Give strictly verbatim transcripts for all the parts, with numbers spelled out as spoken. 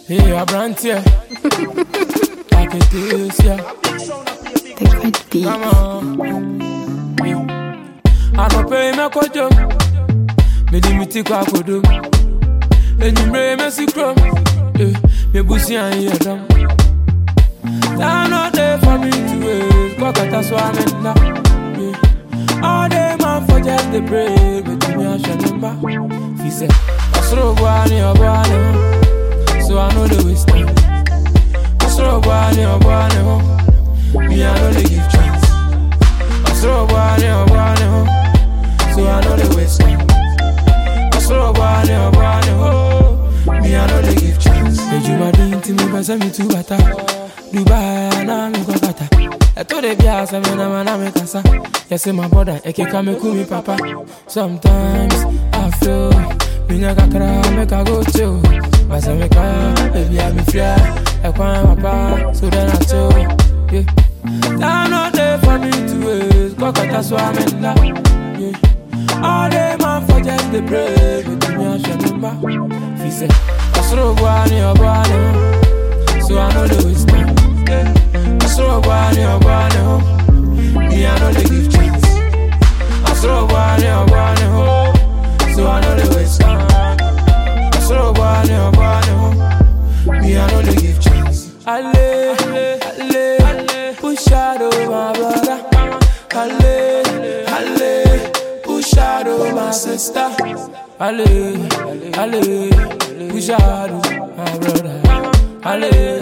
Hey, I brand here. Like it is, yeah. The good beat. Come on. Yeah. I don't pay my kojo. Me di miti kwa kodo. Enyimre me si krom. Eh, me busi an yedam. Down all day for me to waste. Go kata swam na. All day man for just the pray. But me a shanamba. He said, Asro bwani obwani. So I know the waste time. Asro bwani obwani ho. Me I know they give chance. Asro bwani obwani ho. So I know the waste time. Asro bwani obwani ho. Me I know they give chance. Ejuma di inti me basa mi tu bata. Dubai na mi kwa kata. Eto de biasa me na mana me kasa. Yes my brother eke kame kumi papa. Sometimes I feel minya kakra make I go chill. Basa me ka baby I me free. E kwa papa so then I chill. Yeah. Down all day for me to waste. Go kata swam na. Yeah. All day man for just the pray. But me a shanamba. He said Asro bwani obwani. So I know the waste time. I saw bwani obwani ho. Me I know they give chance. I saw bwani obwani ho. So I know the waste time. I saw bwani obwani ho. Me I know they give chance. Ale, ale, push out over my brother. Ale, ale, push out over my sister. Ale, ale, push out over my brother. Ale,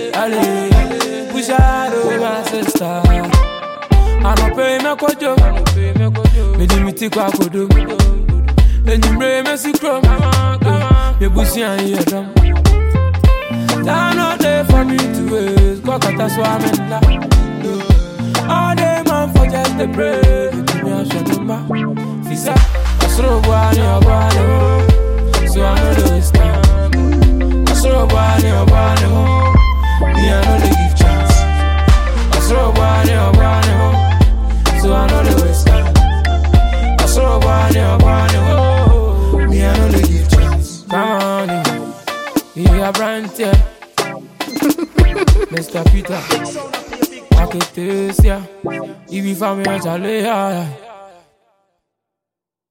ale, push out over my sister. I don't pay my kojo. Me di miti kwa kodo. Enyimre me si krom. Me busi an yedam. Down all day for me to waste. Go kata swam na. All day man for just the pray. Me a shanamba. Fisa Asro bwani obwani ho. So I know the waste time. Asro bwani obwani ho. Me I know they give chance. Asro bwani obwani ho. So I know the waste time. Asro bwani obwani ho. Me I know they give chance. Come on in. Yeah, brand here. Mister Peter. Like it is, yeah. If you find me, I'll tell you, yeah.